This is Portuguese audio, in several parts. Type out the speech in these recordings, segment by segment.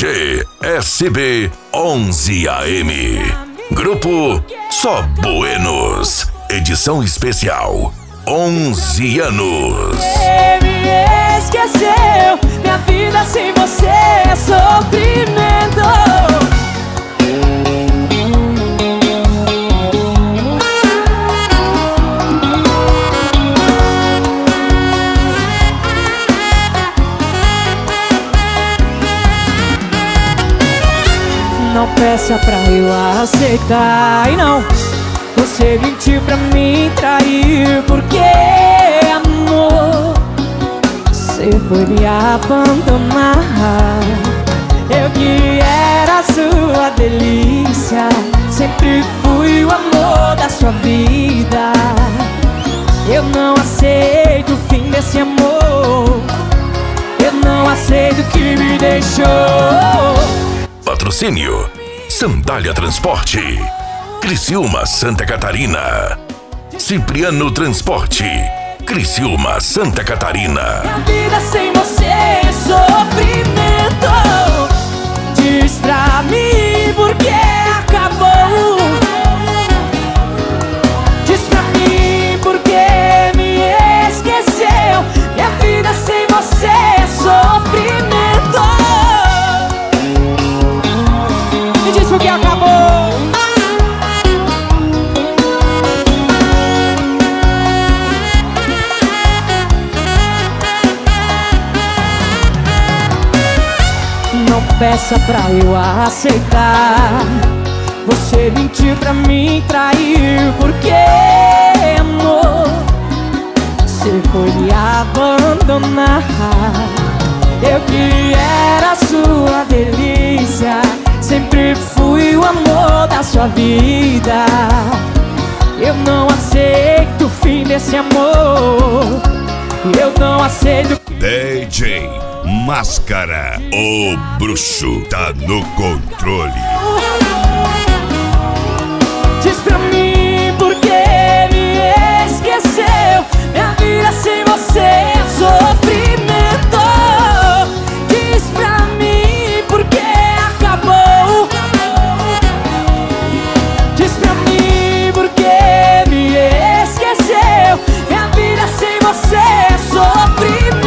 GSB 11 AM. Grupo Só Buenos. Edição especial 11 anos. Você me esqueceu, minha vida sem você é sofrimento. Não peça pra eu aceitar, e não. Você mentiu pra mim, traiu, porque amor, você foi me abandonar. Eu que era a sua delícia, sempre fui o amor da sua vida. Eu não aceito o fim desse amor, eu não aceito o que me deixou. Patrocínio Sandália Transporte, Criciúma, Santa Catarina. Cipriano Transporte, Criciúma, Santa Catarina. Minha vida sem você é sofrimento. Diz pra mim por que acabou. Diz pra mim por que me esqueceu. Minha vida sem você é sofrimento. Me diz por que acabou. Não peça pra eu aceitar. Você mentiu pra mim, traiu, porque amor, você foi me abandonar. Eu que era a sua delícia, sempre fui o amor da sua vida. Eu não aceito o fim desse amor, eu não aceito. DJ Máscara, o bruxo tá no controle. Diz pra mim por que me esqueceu. Minha vida sem você é sofrimento. Diz pra mim por que acabou. Diz pra mim por que me esqueceu. Minha vida sem você é sofrimento.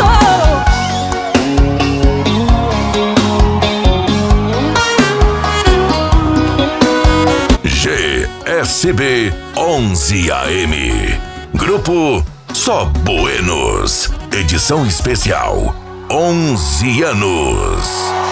GSB 11 AM. Grupo Só Buenos. Edição especial 11 anos.